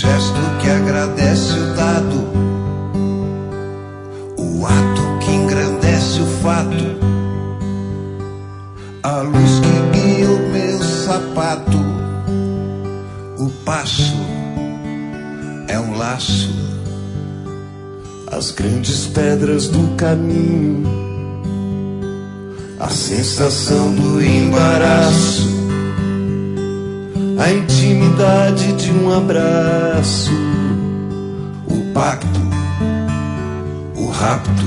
gesto que agradece o dado, o ato que engrandece o fato, a luz que guia o meu sapato. O passo é um laço, as grandes pedras do caminho, a sensação do embaraço, a intimidade de um abraço, o pacto, o rapto.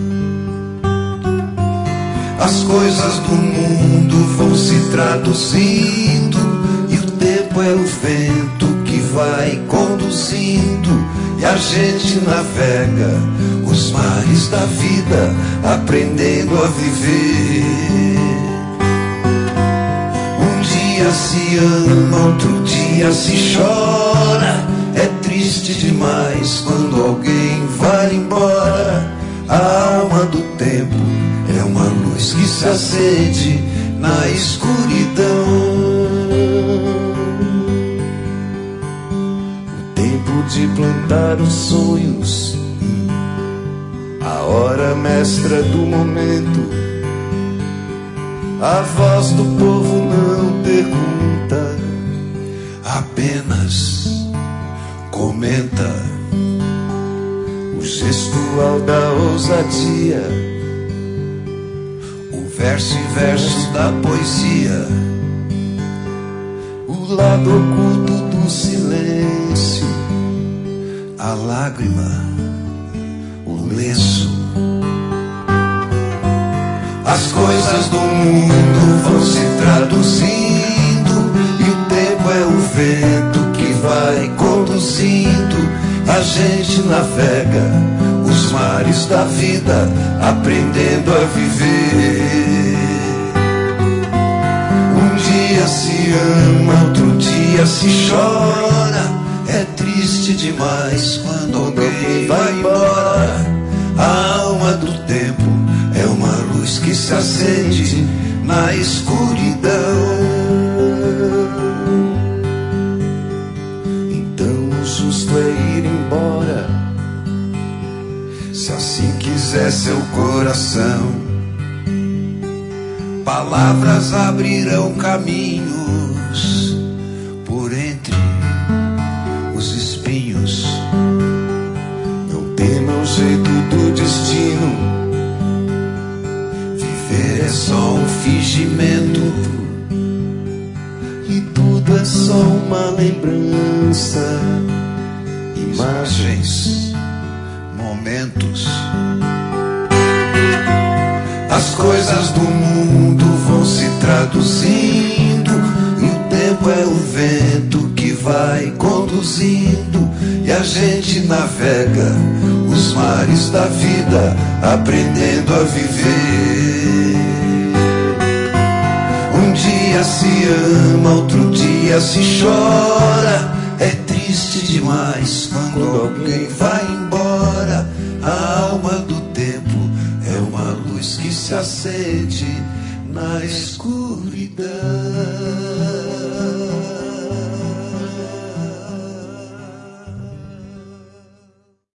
As coisas do mundo vão se traduzindo e o tempo é o vento que vai conduzindo e a gente navega os mares da vida, aprendendo a viver. Um dia se ama, outro dia se chora. É triste demais quando alguém vai embora. A alma do tempo é uma luz que se acende na escuridão. O tempo de plantar os sonhos, a hora mestra do momento. A voz do povo não pergunta, apenas comenta. O gestual da ousadia, o verso e verso da poesia, o lado oculto do silêncio, a lágrima, o lenço. As coisas do mundo vão se traduzindo e o tempo é o vento que vai conduzindo. A gente navega os mares da vida, aprendendo a viver. Um dia se ama, outro dia se chora. É triste demais quando alguém vai embora. A alma do tempo é uma luz que se acende na escuridão. Então o justo é ir embora, se assim quiser seu coração. Palavras abrirão caminhos por entre os espinhos. Não tema o jeito do destino, viver é só um fingimento e tudo é só uma lembrança. Imagens, momentos. As coisas do mundo vão se traduzindo e o tempo é o vento que vai conduzindo e a gente navega os mares da vida, aprendendo a viver. Um dia se ama, outro dia se chora. É triste demais quando alguém vai embora. A alma do tempo é uma luz que se acende na escuridão.